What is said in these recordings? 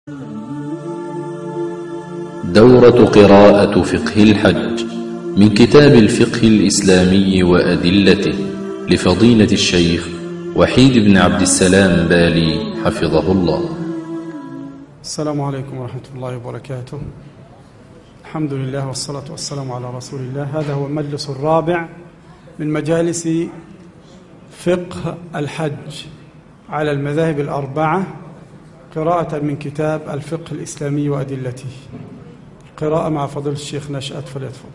دورة قراءة فقه الحج من كتاب الفقه الإسلامي وأدلته لفضيلة الشيخ وحيد بن عبد السلام بالي حفظه الله. السلام عليكم ورحمة الله وبركاته. الحمد لله والصلاة والسلام على رسول الله. هذا هو المجلس الرابع من مجالس فقه الحج على المذاهب الأربعة، قراءة من كتاب الفقه الإسلامي وأدلته. قراءة مع فضيلة الشيخ نشأت، فليتفضل.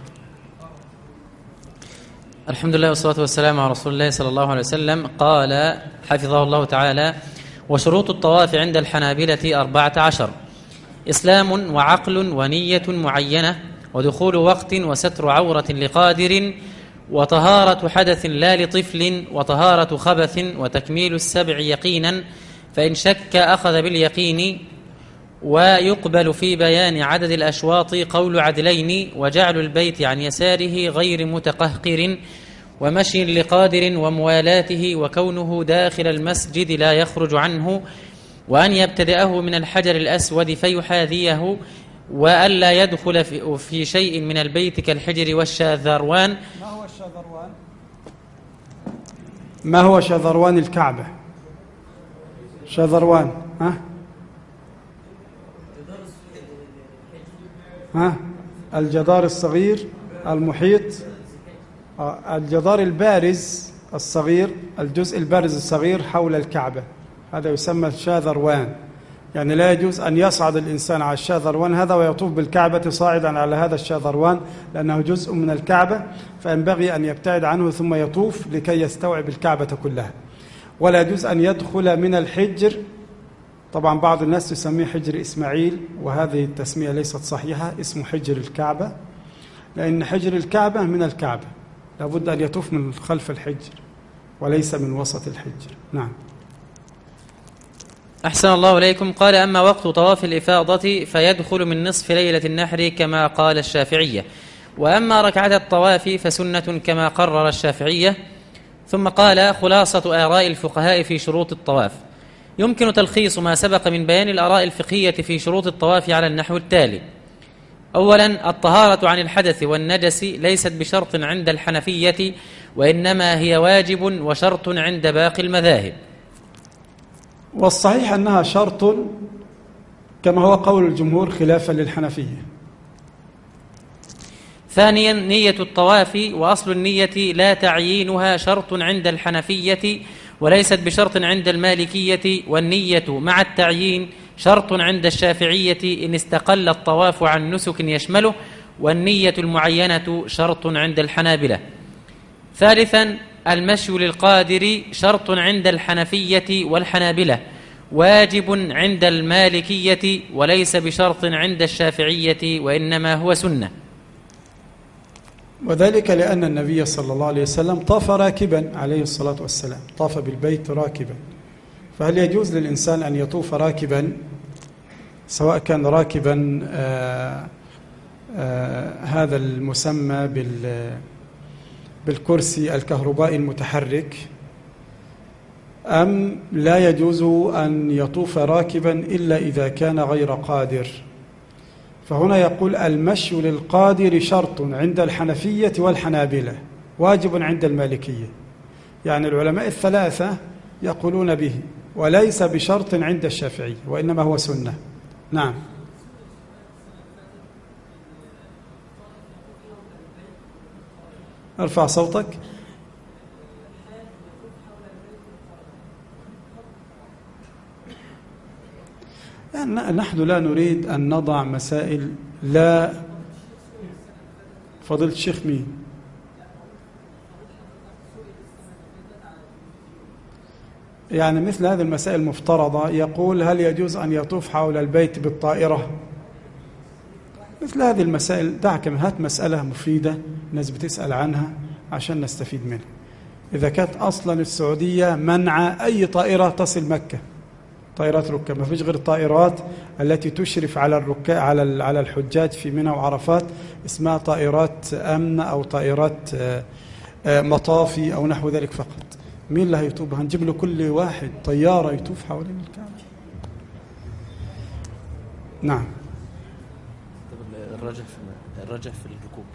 الحمد لله والصلاة والسلام على رسول الله صلى الله عليه وسلم. قال حفظه الله تعالى: وشروط الطواف عند الحنابلة 14: إسلام وعقل ونية معينة، ودخول وقت، وستر عورة لقادر، وطهارة حدث لا لطفل، وطهارة خبث، وتكميل السبع يقينا، فإن شك أخذ باليقين. ويقبل في بيان عدد الأشواط قول عدلين، وجعل البيت عن يساره غير متقهقر، ومشي لقادر، وموالاته، وكونه داخل المسجد لا يخرج عنه، وأن يبتدأه من الحجر الأسود فيحاذيه، وألا يدخل في شيء من البيت كالحجر والشاذروان. ما هو الشاذروان؟ ما هو شاذروان الكعبة؟ شاذروان الجدار الصغير المحيط، الجدار البارز الصغير، الجزء البارز الصغير حول الكعبة، هذا يسمى الشاذروان. يعني لا يجوز أن يصعد الإنسان على الشاذروان هذا ويطوف بالكعبة صاعدا على هذا الشاذروان، لأنه جزء من الكعبة، فينبغي أن يبتعد عنه ثم يطوف لكي يستوعب الكعبة كلها. ولا يجوز أن يدخل من الحجر. طبعا بعض الناس تسميه حجر إسماعيل، وهذه التسمية ليست صحيحة، اسمه حجر الكعبة، لأن حجر الكعبة من الكعبة، لابد أن يطوف من خلف الحجر وليس من وسط الحجر. نعم. أحسن الله إليكم. قال: أما وقت طواف الإفاضة فيدخل من نصف ليلة النحر كما قال الشافعية، وأما ركعة الطواف فسنة كما قرر الشافعية. ثم قال: خلاصة آراء الفقهاء في شروط الطواف. يمكن تلخيص ما سبق من بيان الآراء الفقهية في شروط الطواف على النحو التالي: أولا، الطهارة عن الحدث والنجس ليست بشرط عند الحنفية، وإنما هي واجب وشرط عند باقي المذاهب. والصحيح أنها شرط كما هو قول الجمهور خلافا للحنفية. ثانيا، نية الطواف، وأصل النية لا تعيينها شرط عند الحنفية وليست بشرط عند المالكية، والنية مع التعيين شرط عند الشافعية إن استقل الطواف عن نسك يشمله، والنية المعينة شرط عند الحنابلة. ثالثا، المشي للقادر شرط عند الحنفية والحنابلة، واجب عند المالكية وليس بشرط عند الشافعية، وإنما هو سنة. وذلك لأن النبي صلى الله عليه وسلم طاف راكبا عليه الصلاة والسلام، طاف بالبيت راكبا، فهل يجوز للإنسان أن يطوف راكبا، سواء كان راكبا هذا المسمى بالكرسي الكهربائي المتحرك، أم لا يجوز أن يطوف راكبا إلا إذا كان غير قادر؟ فهنا يقول: المشي للقادر شرط عند الحنفية والحنابلة، واجب عند المالكية. يعني العلماء الثلاثة يقولون به، وليس بشرط عند الشافعي، وإنما هو سنة. نعم. ارفع صوتك. نحن لا نريد أن نضع مسائل لا. فضيلة الشيخ مين؟ يعني مثل هذه المسائل المفترضة، يقول: هل يجوز أن يطوف حول البيت بالطائرة؟ مثل هذه المسائل دعك من، هات مسألة مفيدة الناس بتسأل عنها عشان نستفيد منها. إذا كانت أصلا السعودية منع أي طائرة تصل مكة، طائرات ركاب، ما فيش غير الطائرات التي تشرف على الركاب على الحجاج في منى وعرفات، اسمها طائرات أمن أو طائرات مطافي أو نحو ذلك فقط. مين اللي هيطوف؟ هنجيب له كل واحد طيارة يطوف حوالين الكعبة؟ نعم. الرجع في الركوب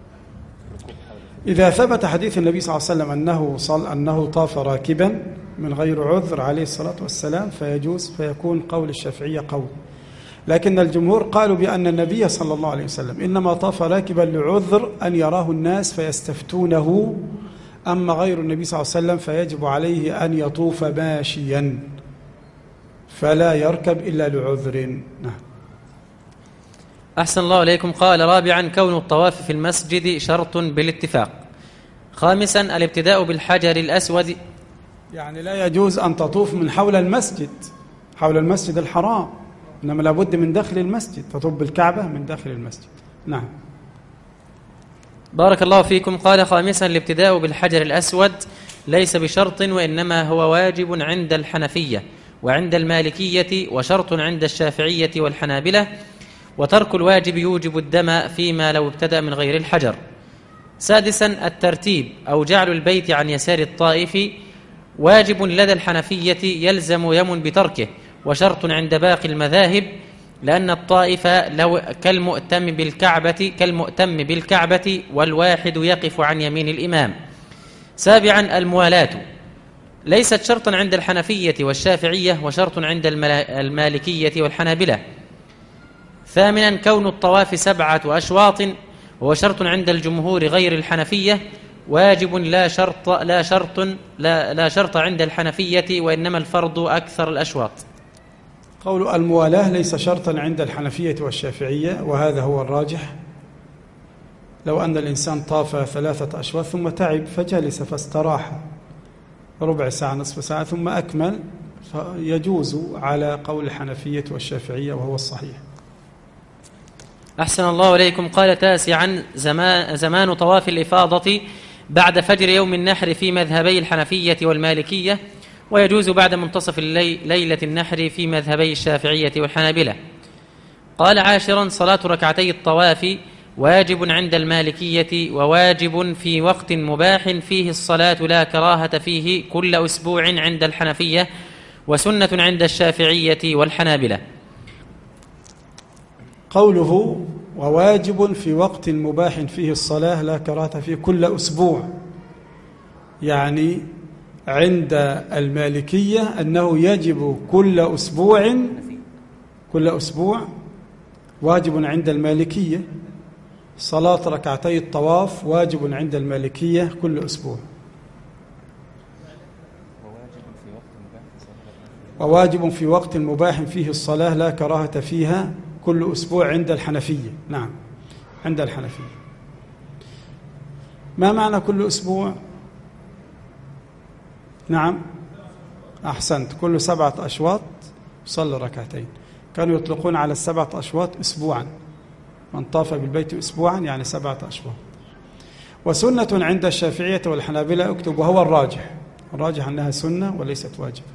إذا ثبت حديث النبي صلى الله عليه وسلم أنه طاف راكبا من غير عذر عليه الصلاة والسلام فيجوز، فيكون قول الشافعية قول. لكن الجمهور قالوا بأن النبي صلى الله عليه وسلم إنما طاف راكبا لعذر أن يراه الناس فيستفتونه، أما غير النبي صلى الله عليه وسلم فيجب عليه أن يطوف ماشيا فلا يركب إلا لعذر. نعم. أحسن الله إليكم. قال: رابعا كون الطواف في المسجد شرط بالاتفاق. خامسا الابتداء بالحجر الأسود، يعني لا يجوز أن تطوف من حول المسجد الحرام، إنما لابد من داخل المسجد، تطوف بالكعبة من داخل المسجد. نعم. بارك الله فيكم. قال: خامسا الابتداء بالحجر الأسود ليس بشرط، وإنما هو واجب عند الحنفية وعند المالكية، وشرط عند الشافعية والحنابلة، وترك الواجب يوجب الدم فيما لو ابتدأ من غير الحجر. سادسا الترتيب أو جعل البيت عن يسار الطائف واجب لدى الحنفية يلزم يمن بتركه، وشرط عند باقي المذاهب، لأن الطائف لو كالمؤتم بالكعبة والواحد يقف عن يمين الإمام. سابعا الموالاة ليست شرطا عند الحنفية والشافعية، وشرط عند المالكية والحنابلة. ثامنا كون الطواف 7 أشواط، وهو شرط عند الجمهور غير الحنفية، واجب لا شرط عند الحنفية، وإنما الفرض أكثر الأشواط. قول الموالاة ليس شرطا عند الحنفية والشافعية، وهذا هو الراجح. لو أن الإنسان طاف 3 أشواط ثم تعب فجلس فاستراح ربع ساعة نصف ساعة ثم أكمل، فيجوز على قول الحنفية والشافعية، وهو الصحيح. أحسن الله إليكم. قال: تاسعا زمان طواف الإفاضة بعد فجر يوم النحر في مذهبي الحنفية والمالكية، ويجوز بعد منتصف ليلة النحر في مذهبي الشافعية والحنابلة. قال: عاشرا صلاة ركعتي الطواف واجب عند المالكية، وواجب في وقت مباح فيه الصلاة لا كراهة فيه كل أسبوع عند الحنفية، وسنة عند الشافعية والحنابلة. قوله وواجب في وقت مباح فيه الصلاة لا كراهة فيه كل أسبوع، يعني عند المالكية أنه يجب كل أسبوع واجب عند المالكية. صلاة ركعتي الطواف واجب عند المالكية كل أسبوع، وواجب في وقت مباح فيه الصلاة لا كراهة فيها كل أسبوع عند الحنفية. نعم، عند الحنفية. ما معنى كل أسبوع؟ نعم، أحسنت، كل 7 أشواط صلى ركعتين. كانوا يطلقون على 7 أشواط أسبوعا، من طاف بالبيت أسبوعا يعني 7 أشواط. وسنة عند الشافعية والحنابلة اكتب، وهو الراجح أنها سنة وليست واجبة.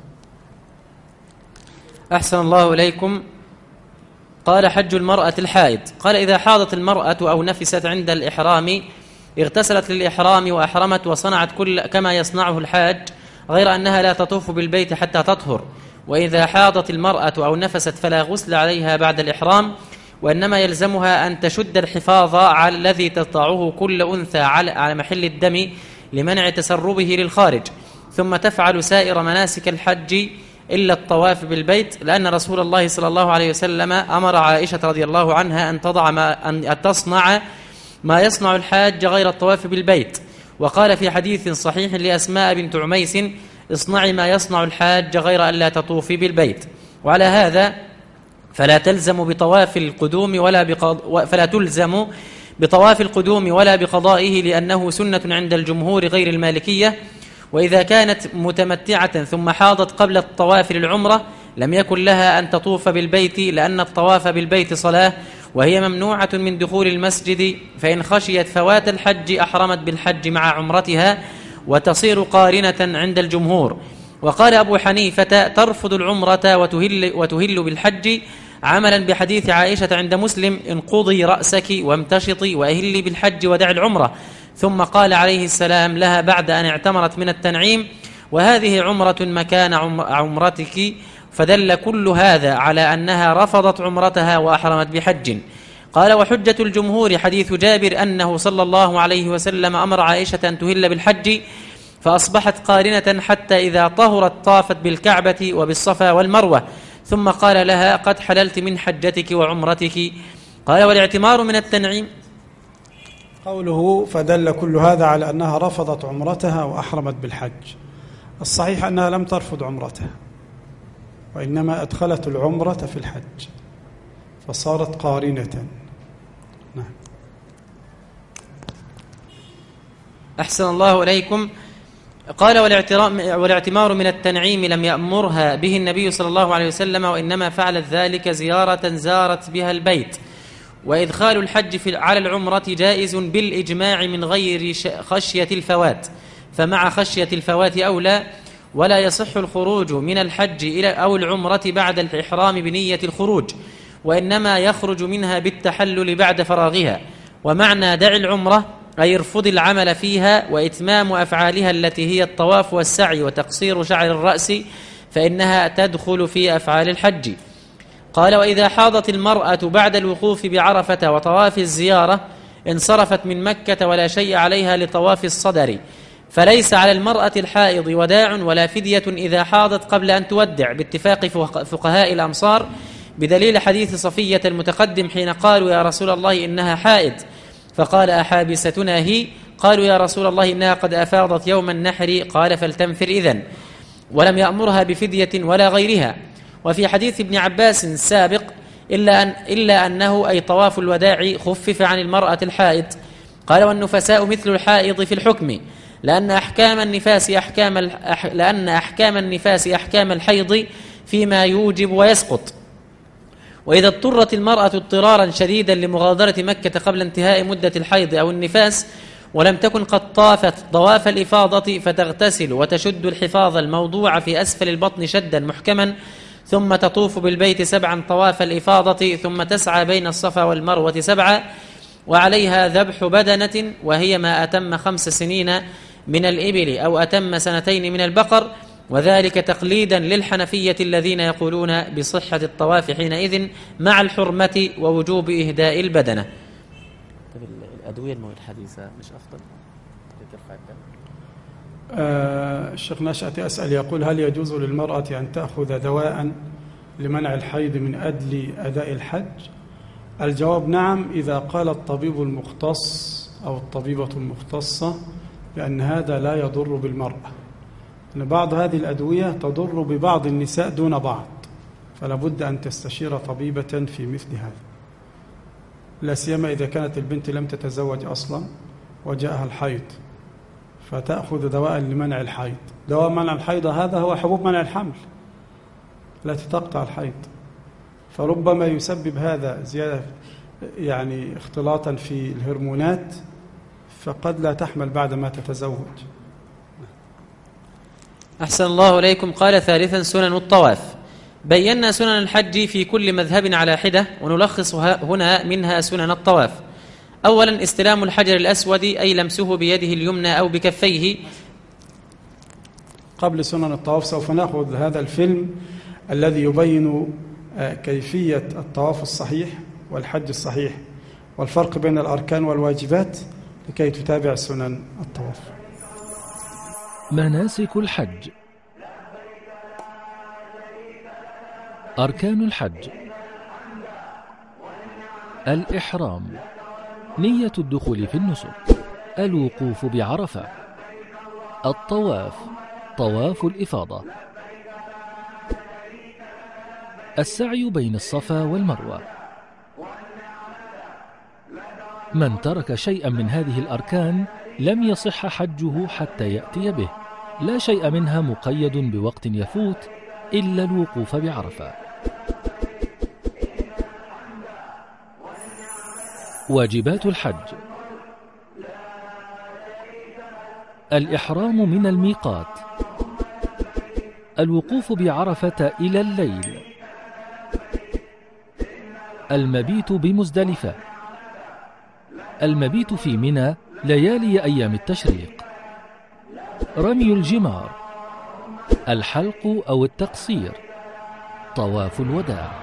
أحسن الله إليكم. قال: حج المرأة الحائض. قال: إذا حاضت المرأة أو نفست عند الإحرام اغتسلت للإحرام وأحرمت وصنعت كما يصنعه الحاج، غير أنها لا تطوف بالبيت حتى تطهر. وإذا حاضت المرأة أو نفست فلا غسل عليها بعد الإحرام، وإنما يلزمها أن تشد الحفاظ على الذي تضعه كل أنثى على محل الدم لمنع تسربه للخارج، ثم تفعل سائر مناسك الحج إلا الطواف بالبيت، لأن رسول الله صلى الله عليه وسلم أمر عائشة رضي الله عنها أن تصنع ما يصنع الحاج غير الطواف بالبيت. وقال في حديث صحيح لأسماء بنت عميس: اصنعي ما يصنع الحاج غير أن لا تطوفي بالبيت. وعلى هذا فلا تلزم بطواف القدوم ولا بقضائه، لأنه سنة عند الجمهور غير المالكية. وإذا كانت متمتعة ثم حاضت قبل الطواف للعمرة لم يكن لها أن تطوف بالبيت، لأن الطواف بالبيت صلاة، وهي ممنوعة من دخول المسجد، فإن خشيت فوات الحج أحرمت بالحج مع عمرتها وتصير قارنة عند الجمهور. وقال أبو حنيفة: ترفض العمرة وتهل بالحج، عملا بحديث عائشة عند مسلم: انقضي رأسك وامتشطي وأهلي بالحج ودع العمرة. ثم قال عليه السلام لها بعد أن اعتمرت من التنعيم: وهذه عمرة مكان عمرتك، فدل كل هذا على أنها رفضت عمرتها وأحرمت بحج. قال: وحجة الجمهور حديث جابر أنه صلى الله عليه وسلم أمر عائشة أن تهل بالحج فأصبحت قارنة حتى إذا طهرت طافت بالكعبة وبالصفا والمروة، ثم قال لها: قد حللت من حجتك وعمرتك. قال: والاعتمار من التنعيم. قوله فدل كل هذا على أنها رفضت عمرتها وأحرمت بالحج. الصحيح أنها لم ترفض عمرتها، وإنما أدخلت العمرة في الحج فصارت قارنة. نعم. أحسن الله إليكم. قال: والاعتمار من التنعيم لم يأمرها به النبي صلى الله عليه وسلم، وإنما فعلت ذلك زيارة زارت بها البيت. وإدخال الحج على العمرة جائز بالإجماع من غير خشية الفوات، فمع خشية الفوات أولى. ولا يصح الخروج من الحج أو العمرة بعد الإحرام بنية الخروج، وإنما يخرج منها بالتحلل بعد فراغها. ومعنى دع العمرة أي ارفض العمل فيها، وإتمام أفعالها التي هي الطواف والسعي وتقصير شعر الرأس، فإنها تدخل في أفعال الحج. قال: وإذا حاضت المرأة بعد الوقوف بعرفة وطواف الزيارة انصرفت من مكة ولا شيء عليها لطواف الصدر، فليس على المرأة الحائض وداع ولا فدية إذا حاضت قبل أن تودع، باتفاق فقهاء الأمصار، بدليل حديث صفية المتقدم حين قالوا: يا رسول الله إنها حائض، فقال: أحابستنا هي؟ قالوا: يا رسول الله إنها قد أفاضت يوم النحر، قال: فلتنفر إذن. ولم يأمرها بفدية ولا غيرها. وفي حديث ابن عباس السابق: إلا أنه أي طواف الوداع خفف عن المرأة الحائض. قال: والنفساء مثل الحائض في الحكم، لأن أحكام النفاس أحكام الحيض فيما يوجب ويسقط. وإذا اضطرت المرأة اضطرارا شديدا لمغادرة مكة قبل انتهاء مدة الحيض أو النفاس ولم تكن قد طافت طواف الإفاضة، فتغتسل وتشد الحفاظ الموضوع في أسفل البطن شدا محكما، ثم تطوف بالبيت 7 طواف الإفاضة، ثم تسعى بين الصفا والمروة 7، وعليها ذبح بدنة، وهي ما أتم 5 سنين من الإبل أو أتم 2 من البقر، وذلك تقليدا للحنفية الذين يقولون بصحة الطواف حينئذ مع الحرمة ووجوب إهداء البدنة. الأدوية الحديثة مش أفضل؟ الشيخ نشأتي أسأل يقول: هل يجوز للمرأة أن تأخذ دواء لمنع الحيض من أجل أداء الحج؟ الجواب نعم، إذا قال الطبيب المختص أو الطبيبة المختصة بأن هذا لا يضر بالمرأة، أن بعض هذه الأدوية تضر ببعض النساء دون بعض، فلا بد أن تستشير طبيبة في مثل هذا، لا سيما إذا كانت البنت لم تتزوج أصلا وجاءها الحيض، فتأخذ دواء لمنع الحيض. دواء منع الحيض هذا هو حبوب منع الحمل التي تقطع الحيض، فربما يسبب هذا زيادة يعني اختلاطا في الهرمونات، فقد لا تحمل بعد ما تتزوج. أحسن الله إليكم. قال: ثالثا سنن الطواف. بينا سنن الحج في كل مذهب على حدة، ونلخص هنا منها سنن الطواف. أولا استلام الحجر الأسود، أي لمسه بيده اليمنى أو بكفيه. قبل سنن الطواف سوف نأخذ هذا الفيلم الذي يبين كيفية الطواف الصحيح والحج الصحيح والفرق بين الأركان والواجبات لكي تتابع سنن الطواف. مناسك الحج. أركان الحج: الإحرام، نية الدخول في النسك، الوقوف بعرفة، الطواف، طواف الإفاضة، السعي بين الصفا والمروة. من ترك شيئا من هذه الأركان لم يصح حجه حتى يأتي به، لا شيء منها مقيد بوقت يفوت إلا الوقوف بعرفة. واجبات الحج: الإحرام من الميقات، الوقوف بعرفة إلى الليل، المبيت بمزدلفة، المبيت في منى ليالي أيام التشريق، رمي الجمار، الحلق أو التقصير، طواف الوداع.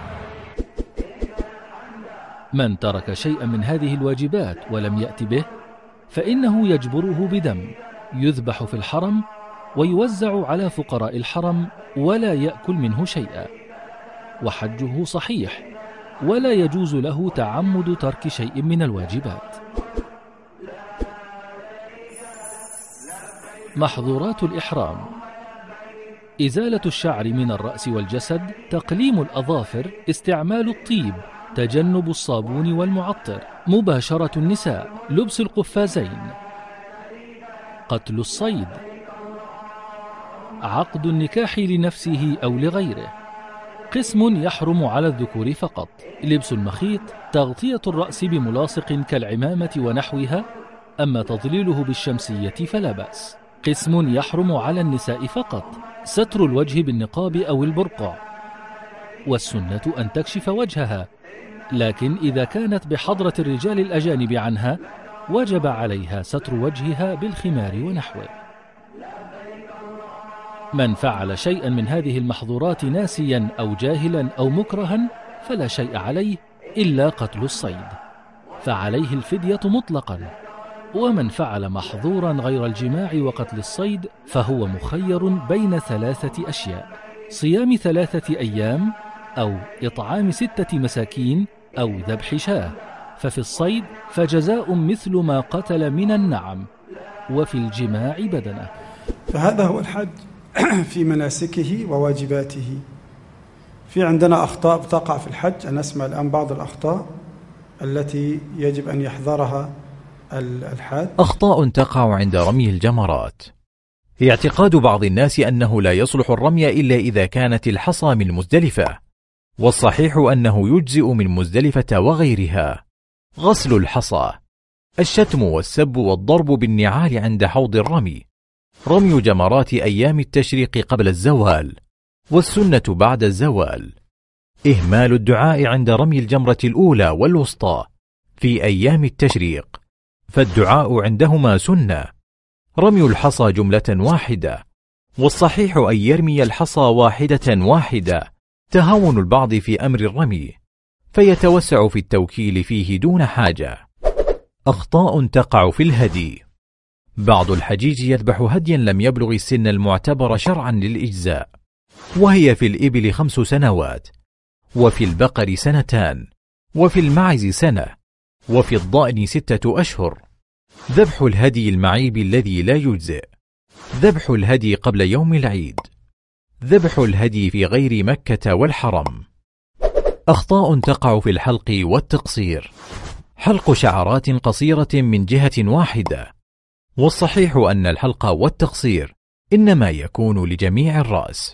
من ترك شيئا من هذه الواجبات ولم يأت به فإنه يجبره بدم يذبح في الحرم ويوزع على فقراء الحرم ولا يأكل منه شيئا، وحجه صحيح ولا يجوز له تعمد ترك شيء من الواجبات. محظورات الإحرام: إزالة الشعر من الرأس والجسد، تقليم الأظافر، استعمال الطيب، تجنب الصابون والمعطر، مباشرة النساء، لبس القفازين، قتل الصيد، عقد النكاح لنفسه أو لغيره. قسم يحرم على الذكور فقط: لبس المخيط، تغطية الرأس بملاصق كالعمامة ونحوها، أما تظليله بالشمسية فلا بأس. قسم يحرم على النساء فقط: ستر الوجه بالنقاب أو البرقع، والسنة أن تكشف وجهها، لكن إذا كانت بحضرة الرجال الأجانب عنها وجب عليها ستر وجهها بالخمار ونحوه. من فعل شيئا من هذه المحظورات ناسيا أو جاهلا أو مكرها فلا شيء عليه إلا قتل الصيد، فعليه الفدية مطلقا. ومن فعل محظورا غير الجماع وقتل الصيد فهو مخير بين 3 أشياء: صيام 3 أيام، أو إطعام 6 مساكين، أو ذبح شاة. ففي الصيد فجزاء مثل ما قتل من النعم، وفي الجماع بدنه. فهذا هو الحج في مناسكه وواجباته. في عندنا أخطاء بتقع في الحج، أنا أسمع الآن بعض الأخطاء التي يجب أن يحذرها الحاج. أخطاء تقع عند رمي الجمرات: اعتقاد بعض الناس أنه لا يصلح الرمي إلا إذا كانت الحصى من مزدلفة، والصحيح أنه يجزئ من مزدلفة وغيرها. غسل الحصى، الشتم والسب والضرب بالنعال عند حوض الرمي، رمي جمرات أيام التشريق قبل الزوال، والسنة بعد الزوال، إهمال الدعاء عند رمي الجمرة الأولى والوسطى في أيام التشريق، فالدعاء عندهما سنة، رمي الحصى جملة واحدة، والصحيح أن يرمي الحصى واحدة، تهاون البعض في أمر الرمي فيتوسع في التوكيل فيه دون حاجة. أخطاء تقع في الهدي: بعض الحجيج يذبح هديا لم يبلغ السن المعتبر شرعا للإجزاء، وهي في الإبل 5 سنوات، وفي البقر 2 سنين، وفي المعز 1 سنة، وفي الضأن 6 أشهر. ذبح الهدي المعيب الذي لا يجزئ، ذبح الهدي قبل يوم العيد، ذبح الهدي في غير مكة والحرم. أخطاء تقع في الحلق والتقصير: حلق شعرات قصيرة من جهة واحدة، والصحيح أن الحلق والتقصير إنما يكون لجميع الرأس.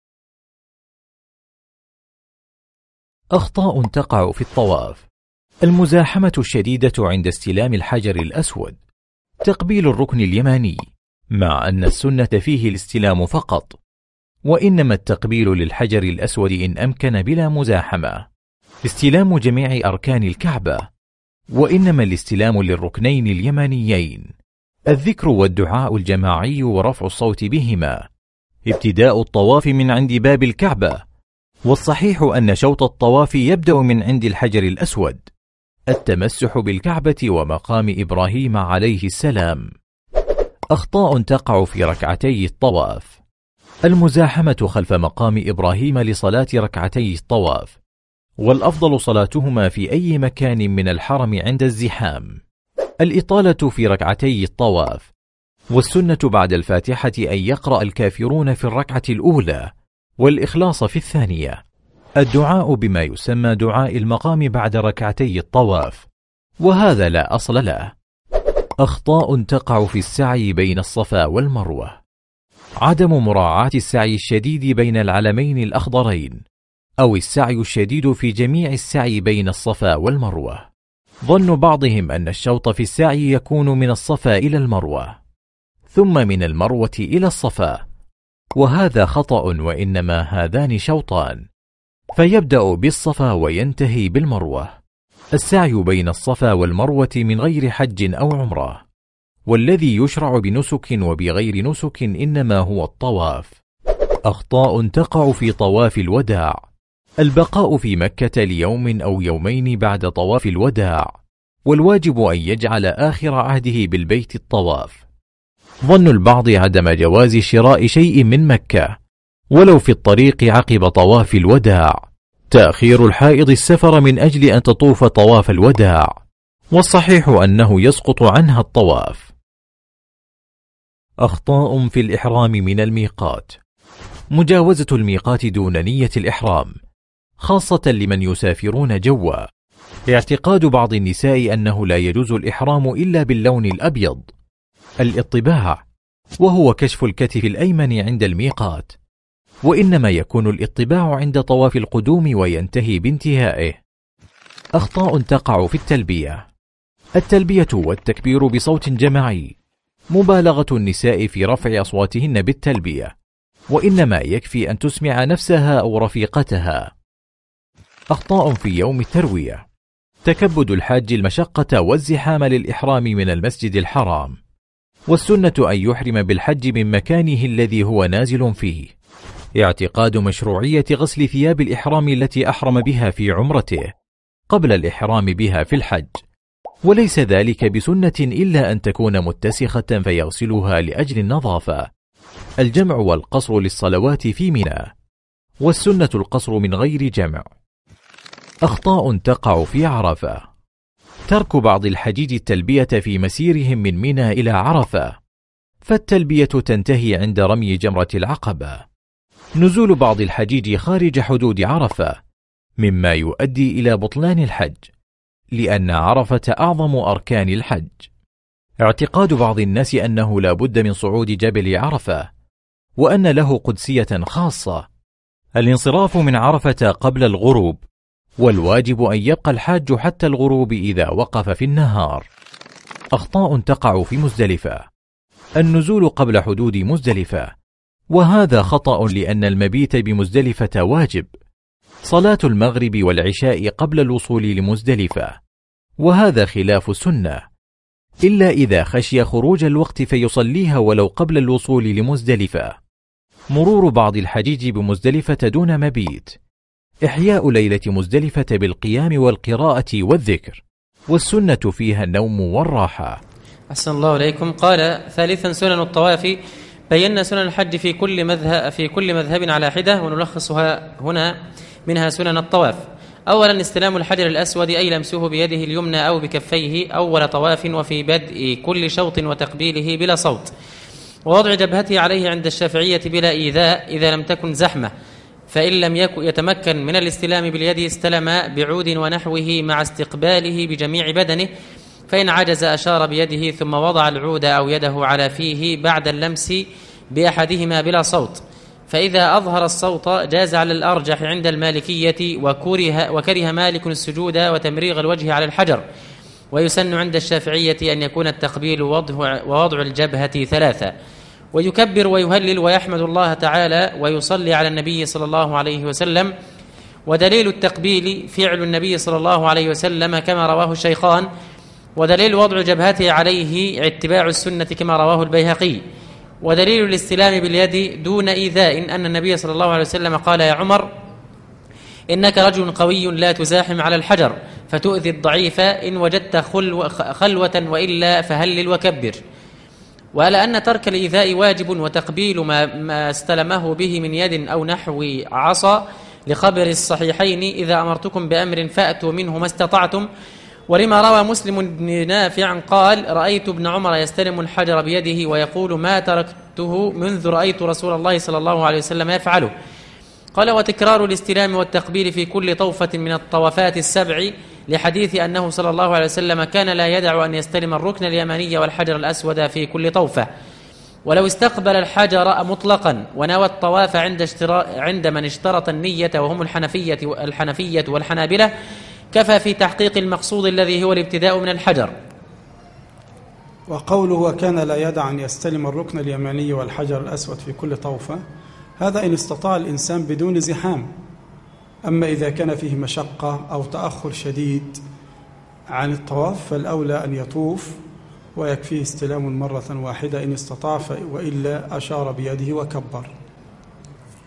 أخطاء تقع في الطواف: المزاحمة الشديدة عند استلام الحجر الأسود، تقبيل الركن اليماني، مع أن السنة فيه الاستلام فقط، وإنما التقبيل للحجر الأسود إن أمكن بلا مزاحمة، استلام جميع أركان الكعبة، وإنما الاستلام للركنين اليمانيين، الذكر والدعاء الجماعي ورفع الصوت بهما، ابتداء الطواف من عند باب الكعبة، والصحيح أن شوط الطواف يبدأ من عند الحجر الأسود، التمسح بالكعبة ومقام إبراهيم عليه السلام. أخطاء تقع في ركعتي الطواف: المزاحمة خلف مقام إبراهيم لصلاة ركعتي الطواف، والأفضل صلاتهما في أي مكان من الحرم عند الزحام، الإطالة في ركعتي الطواف، والسنة بعد الفاتحة أن يقرأ الكافرون في الركعة الأولى والإخلاص في الثانية، الدعاء بما يسمى دعاء المقام بعد ركعتي الطواف، وهذا لا أصل له. أخطاء تقع في السعي بين الصفا والمروة: عدم مراعاة السعي الشديد بين العلمين الأخضرين، أو السعي الشديد في جميع السعي بين الصفا والمروة، ظن بعضهم أن الشوط في السعي يكون من الصفا إلى المروة ثم من المروة إلى الصفا، وهذا خطأ، وإنما هذان شوطان، فيبدأ بالصفا وينتهي بالمروة. السعي بين الصفا والمروة من غير حج أو عمرة، والذي يشرع بنسك وبغير نسك إنما هو الطواف. أخطاء تقع في طواف الوداع: البقاء في مكة ليوم أو يومين بعد طواف الوداع، والواجب أن يجعل آخر عهده بالبيت الطواف. ظن البعض عدم جواز شراء شيء من مكة ولو في الطريق عقب طواف الوداع، تأخير الحائض السفر من أجل أن تطوف طواف الوداع، والصحيح أنه يسقط عنها الطواف. أخطاء في الإحرام من الميقات: مجاوزة الميقات دون نية الإحرام، خاصة لمن يسافرون جوا. اعتقاد بعض النساء أنه لا يجوز الإحرام إلا باللون الأبيض. الاطباع، وهو كشف الكتف الأيمن عند الميقات، وإنما يكون الاطباع عند طواف القدوم وينتهي بانتهائه. أخطاء تقع في التلبية: التلبية والتكبير بصوت جماعي، مبالغة النساء في رفع أصواتهن بالتلبية، وإنما يكفي أن تسمع نفسها أو رفيقتها. أخطاء في يوم التروية: تكبد الحاج المشقة والزحام للإحرام من المسجد الحرام، والسنة أن يحرم بالحج من مكانه الذي هو نازل فيه. اعتقاد مشروعية غسل ثياب الإحرام التي أحرم بها في عمرته قبل الإحرام بها في الحج، وليس ذلك بسنة إلا أن تكون متسخة فيغسلها لأجل النظافة. الجمع والقصر للصلوات في منى، والسنة القصر من غير جمع. أخطاء تقع في عرفة: ترك بعض الحجيج التلبية في مسيرهم من منى إلى عرفة، فالتلبية تنتهي عند رمي جمرة العقبة. نزول بعض الحجيج خارج حدود عرفة مما يؤدي إلى بطلان الحج، لأن عرفة أعظم أركان الحج. اعتقاد بعض الناس أنه لا بد من صعود جبل عرفة، وأن له قدسية خاصة: الانصراف من عرفة قبل الغروب، والواجب أن يبقى الحاج حتى الغروب إذا وقف في النهار. أخطاء تقع في مزدلفة: النزول قبل حدود مزدلفة، وهذا خطأ لأن المبيت بمزدلفة واجب. صلاة المغرب والعشاء قبل الوصول لمزدلفة، وهذا خلاف السنة، إلا إذا خشي خروج الوقت فيصليها ولو قبل الوصول لمزدلفة. مرور بعض الحجيج بمزدلفة دون مبيت، إحياء ليلة مزدلفة بالقيام والقراءة والذكر، والسنة فيها النوم والراحة. أحسن الله إليكم. قال: ثالثا سنن الطواف. بينا سنن الحج في كل مذهب على حدة، ونلخصها هنا. منها سنن الطواف: أولا استلام الحجر الأسود، أي لمسه بيده اليمنى أو بكفيه أول طواف، وفي بدء كل شوط وتقبيله بلا صوت، ووضع جبهته عليه عند الشافعية بلا إيذاء إذا لم تكن زحمة، فإن لم يتمكن من الاستلام باليد استلم بعود ونحوه مع استقباله بجميع بدنه، فإن عجز أشار بيده ثم وضع العود أو يده على فيه بعد اللمس بأحدهما بلا صوت، فإذا أظهر الصوت جاز على الأرجح عند المالكية، وكره مالك السجود وتمريغ الوجه على الحجر، ويسن عند الشافعية أن يكون التقبيل ووضع الجبهة ثلاثة، ويكبر ويهلل ويحمد الله تعالى ويصلي على النبي صلى الله عليه وسلم. ودليل التقبيل فعل النبي صلى الله عليه وسلم كما رواه الشيخان، ودليل وضع جبهته عليه اتباع السنة كما رواه البيهقي. ودليل الاستلام باليد دون إيذاء أن النبي صلى الله عليه وسلم قال: يا عمر إنك رجل قوي لا تزاحم على الحجر فتؤذي الضعيف، إن وجدت خلوة وإلا فهلل وكبر. وعلى أن ترك الإيذاء واجب، وتقبيل ما استلمه به من يد أو نحو عصا، لخبر الصحيحين: إذا أمرتكم بأمر فأتوا منه ما استطعتم. ولما روى مسلم بن نافع قال: رأيت ابن عمر يستلم الحجر بيده ويقول: ما تركته منذ رأيت رسول الله صلى الله عليه وسلم يفعله. قال: وتكرار الاستلام والتقبيل في كل طوفة من الطوافات السبع، لحديث أنه صلى الله عليه وسلم كان لا يدع أن يستلم الركن اليماني والحجر الأسود في كل طوفة. ولو استقبل الحجر مطلقا ونوى الطواف عند من اشترط النية وهم الحنفية والحنابلة، كفى في تحقيق المقصود الذي هو الابتداء من الحجر. وقوله وكان لا يدع أن يستلم الركن اليماني والحجر الأسود في كل طوفة، هذا إن استطاع الإنسان بدون زحام. أما إذا كان فيه مشقة أو تأخر شديد عن الطواف فالأولى أن يطوف ويكفيه استلام مرة واحدة إن استطاع، وإلا أشار بيده وكبر.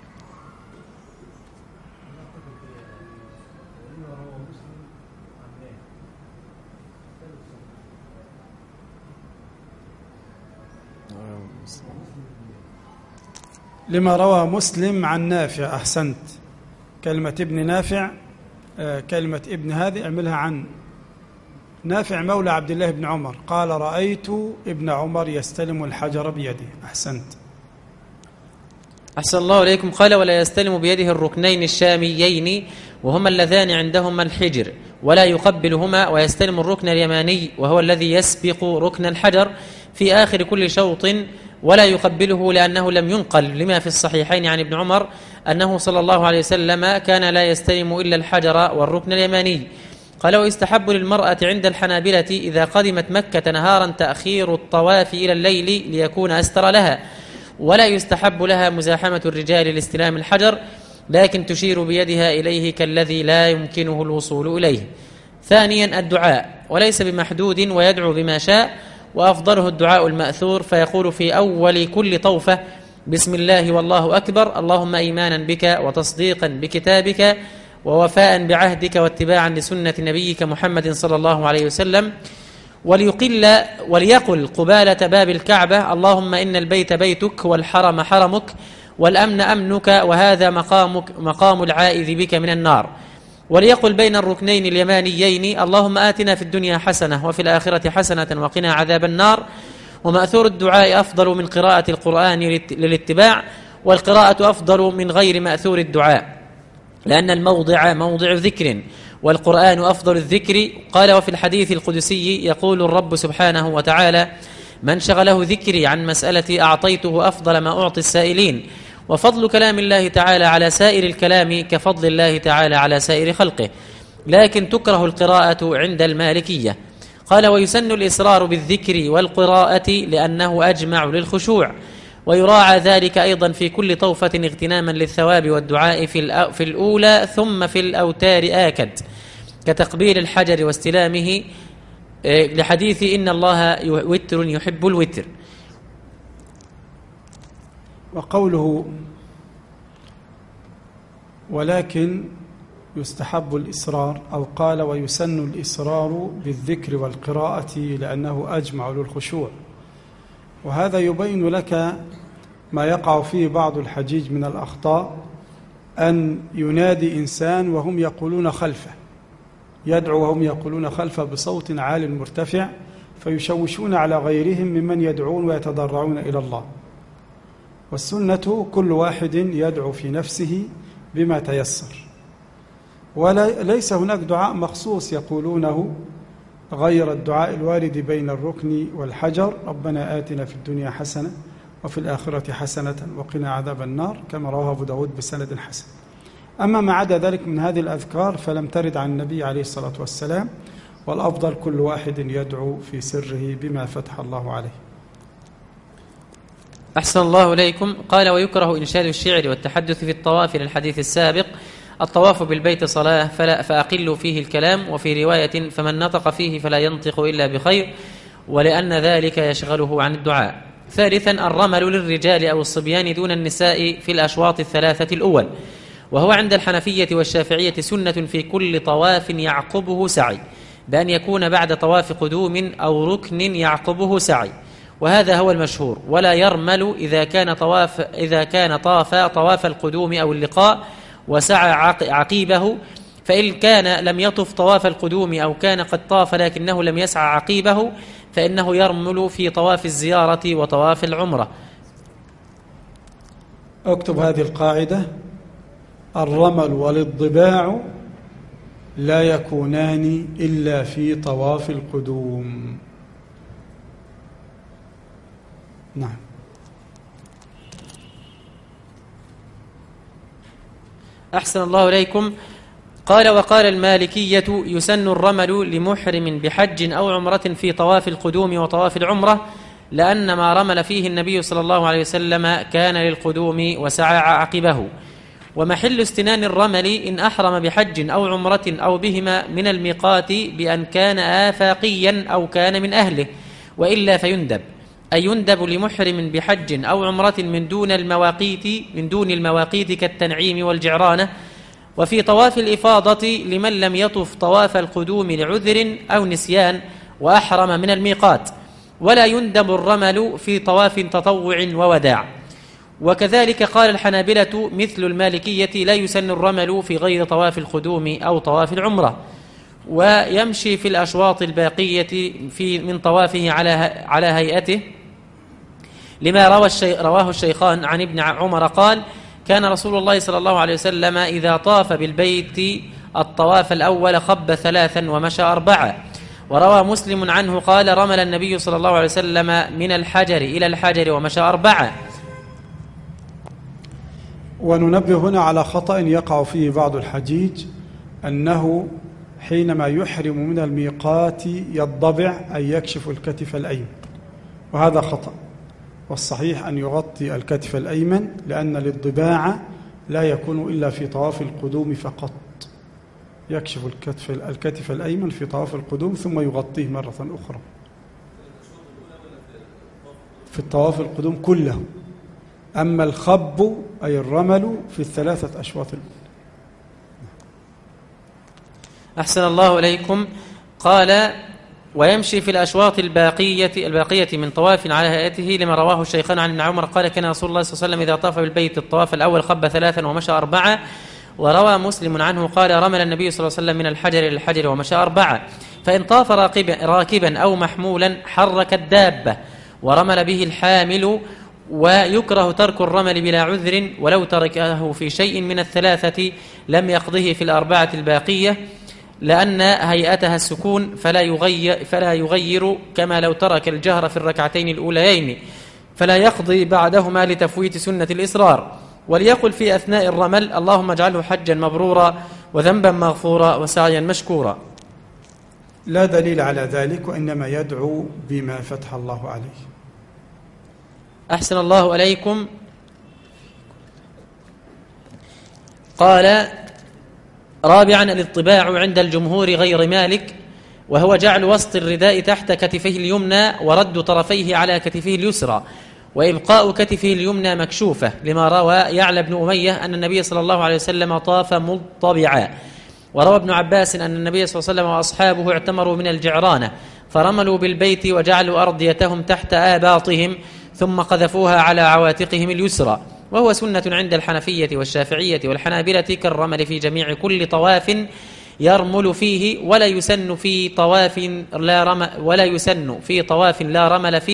لما روى مسلم عن نافع. أحسنت. كلمة ابن نافع، كلمة ابن هذه اعملها عن نافع مولى عبد الله بن عمر، قال رأيت ابن عمر يستلم الحجر بيده. أحسنت. أحسن الله إليكم. قال ولا يستلم بيده الركنين الشاميين وهما اللذان عندهما الحجر ولا يقبلهما، ويستلم الركن اليماني وهو الذي يسبق ركن الحجر في آخر كل شوط ولا يقبله، لأنه لم ينقل لما في الصحيحين عن ابن عمر أنه صلى الله عليه وسلم كان لا يستلم إلا الحجر والركن اليماني. قال ويستحب للمرأة عند الحنابلة إذا قدمت مكة نهارا تأخير الطواف إلى الليل ليكون أستر لها، ولا يستحب لها مزاحمة الرجال لاستلام الحجر، لكن تشير بيدها إليه كالذي لا يمكنه الوصول إليه. ثانيا الدعاء، وليس بمحدود ويدعو بما شاء، وأفضله الدعاء المأثور، فيقول في أول كل طوفة بسم الله والله أكبر، اللهم إيمانا بك وتصديقا بكتابك ووفاء بعهدك واتباعا لسنة نبيك محمد صلى الله عليه وسلم، وليقل قبالة باب الكعبة اللهم إن البيت بيتك والحرم حرمك والأمن أمنك وهذا مقام العائذ بك من النار. وليقل بين الركنين اليمانيين اللهم آتنا في الدنيا حسنة وفي الآخرة حسنة وقنا عذاب النار. ومأثور الدعاء أفضل من قراءة القرآن للاتباع، والقراءة أفضل من غير مأثور الدعاء، لأن الموضع موضع ذكر والقرآن أفضل الذكر. قال وفي الحديث القدسي يقول الرب سبحانه وتعالى من شغله ذكري عن مسألتي أعطيته أفضل ما أعطي السائلين. وفضل كلام الله تعالى على سائر الكلام كفضل الله تعالى على سائر خلقه، لكن تكره القراءة عند المالكية. قال ويسن الإصرار بالذكر والقراءة لأنه أجمع للخشوع، ويراعى ذلك أيضا في كل طوفة اغتناما للثواب والدعاء في الأولى، ثم في الأوتار آكد كتقبيل الحجر واستلامه، لحديث إن الله وتر يحب الوتر. وقوله ولكن يستحب الإصرار، أو قال ويسن الإصرار بالذكر والقراءة لأنه أجمع للخشوع، وهذا يبين لك ما يقع فيه بعض الحجيج من الأخطاء، أن ينادي إنسان وهم يقولون خلفه، يدعو وهم يقولون خلفه بصوت عال مرتفع، فيشوشون على غيرهم ممن يدعون ويتضرعون إلى الله. والسنة كل واحد يدعو في نفسه بما تيسر، وليس هناك دعاء مخصوص يقولونه غير الدعاء الوارد بين الركن والحجر ربنا آتنا في الدنيا حسنة وفي الآخرة حسنة وقنا عذاب النار، كما رواه أبو داود بسند حسن. أما ما عدا ذلك من هذه الأذكار فلم ترد عن النبي عليه الصلاة والسلام، والأفضل كل واحد يدعو في سره بما فتح الله عليه. أحسن الله إليكم. قال ويكره إنشاد الشعر والتحدث في الطواف للحديث السابق الطواف بالبيت صلاة فأقلوا فيه الكلام، وفي رواية فمن نطق فيه فلا ينطق إلا بخير، ولأن ذلك يشغله عن الدعاء. ثالثا الرمل للرجال أو الصبيان دون النساء في الأشواط الثلاثة الأول، وهو عند الحنفية والشافعية سنة في كل طواف يعقبه سعي، بأن يكون بعد طواف قدوم أو ركن يعقبه سعي، وهذا هو المشهور. ولا يرمل إذا كان طاف طواف القدوم أو اللقاء وسعى عقيبه، فإن كان لم يطف طواف القدوم أو كان قد طاف لكنه لم يسعى عقيبه فإنه يرمل في طواف الزيارة وطواف العمرة. اكتب هذه القاعدة: الرمل والضباع لا يكونان إلا في طواف القدوم. نعم. أحسن الله إليكم. قال وقال المالكية يسن الرمل لمحرم بحج أو عمرة في طواف القدوم وطواف العمرة، لأن ما رمل فيه النبي صلى الله عليه وسلم كان للقدوم وسعى عقبه. ومحل استنان الرمل إن أحرم بحج أو عمرة أو بهما من الميقات بأن كان آفاقيا أو كان من أهله، وإلا فيندب، أي يندب لمحرم بحج أو عمرة من دون المواقيت كالتنعيم والجعرانة. وفي طواف الإفاضة لمن لم يطف طواف القدوم لعذر أو نسيان وأحرم من الميقات. ولا يندب الرمل في طواف تطوع ووداع. وكذلك قال الحنابلة مثل المالكية لا يسن الرمل في غير طواف القدوم أو طواف العمرة، ويمشي في الأشواط الباقية من طوافه على هيئته، لما رواه الشيخان عن ابن عمر قال: كان رسول الله صلى الله عليه وسلم إذا طاف بالبيت الطواف الأول خب 3 ومشى 4. وروى مسلم عنه قال: رمل النبي صلى الله عليه وسلم من الحجر إلى الحجر ومشى 4. وننبه هنا على خطأ يقع فيه بعض الحجيج، أنه حينما يحرم من الميقات يضبع أي يكشف الكتف الأيمن، وهذا خطأ. والصحيح أن يغطي الكتف الأيمن، لأن الانضباع لا يكون إلا في طواف القدوم فقط، يكشف الكتف الأيمن في طواف القدوم ثم يغطيه مرة أخرى في الطواف القدوم كله. أما الخب أي الرمل في 3 أشواط الأولى. أحسن الله إليكم. قال: ويمشي في الأشواط الباقية من طواف على هيئته، لما رواه الشيخان عن ابن عمر قال: كان رسول الله صلى الله عليه وسلم إذا طاف بالبيت الطواف الأول خب 3 ومشى 4. وروى مسلم عنه قال: رمل النبي صلى الله عليه وسلم من الحجر إلى الحجر ومشى 4. فإن طاف راكبا أو محمولا حرك الدابة ورمل به الحامل، ويكره ترك الرمل بلا عذر، ولو تركه في شيء من 3 لم يقضه في 4 الباقية، لأن هيئتها السكون فلا يغير، كما لو ترك الجهر في الركعتين الأوليين فلا يقضي بعدهما لتفويت سنة الإصرار. وليقل في أثناء الرمل: اللهم اجعله حجا مبرورا وذنبا مغفورا وسعيا مشكورا. لا دليل على ذلك، وإنما يدعو بما فتح الله عليه. أحسن الله إليكم. قال: رابعا الاطباع عند الجمهور غير مالك، وهو جعل وسط الرداء تحت كتفيه اليمنى ورد طرفيه على كتفه اليسرى، وإبقاء كتفه اليمنى مكشوفة، لما روى يعلى بن أمية أن النبي صلى الله عليه وسلم طاف مضطبعا. وروى ابن عباس أن النبي صلى الله عليه وسلم وأصحابه اعتمروا من الجعرانة فرملوا بالبيت وجعلوا أرضيتهم تحت آباطهم ثم قذفوها على عواتقهم اليسرى، وهو سنة عند الحنفية والشافعية والحنابلة كالرمل في جميع كل طواف يرمل فيه، ولا يسن في طواف لا رمل فيه